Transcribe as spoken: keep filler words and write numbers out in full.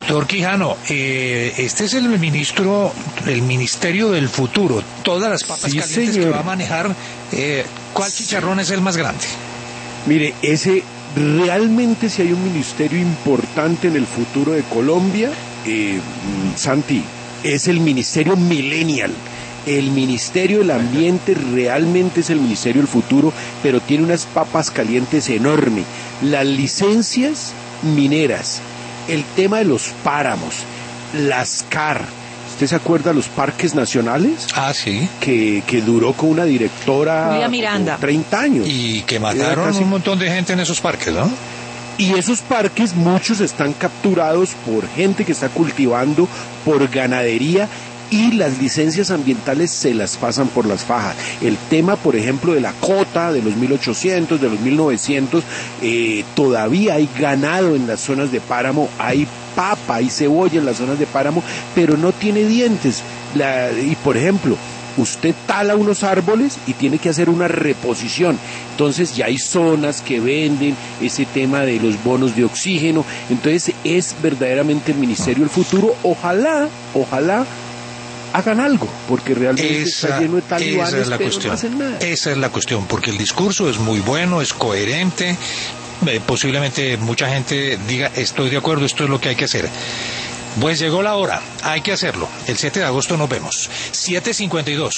Doctor Quijano, eh, este es el ministro, el Ministerio del Futuro. Todas las papas Sí, calientes señor. que va a manejar, eh, ¿cuál chicharrón es el más grande? Mire, ese realmente si hay un ministerio importante en el futuro de Colombia, eh, Santi, es el Ministerio Millennial. El Ministerio del Ambiente realmente es el Ministerio del Futuro, pero tiene unas papas calientes enormes. Las licencias mineras, el tema de los páramos, las C A R. ¿Usted se acuerda de los parques nacionales? Ah, sí. Que, que duró con una directora Julia Miranda. como treinta años. Y que mataron Era casi- un montón de gente en esos parques, ¿no? Y esos parques, muchos están capturados por gente que está cultivando, por ganadería, y las licencias ambientales se las pasan por las fajas. El tema, por ejemplo, de la cota de los mil ochocientos, de los mil novecientos, eh, todavía hay ganado en las zonas de páramo, hay papa, hay cebolla en las zonas de páramo, pero no tiene dientes. La, y, por ejemplo, usted tala unos árboles y tiene que hacer una reposición. Entonces ya hay zonas que venden ese tema de los bonos de oxígeno. Entonces es verdaderamente el Ministerio del Futuro. Ojalá, ojalá hagan algo, porque realmente Esa, está lleno de talibanes, esa es la pero cuestión. no hacen nada. Esa es la cuestión, porque el discurso es muy bueno, es coherente. Eh, posiblemente mucha gente diga, estoy de acuerdo, esto es lo que hay que hacer. Pues llegó la hora, hay que hacerlo. El siete de agosto nos vemos. siete cincuenta y dos.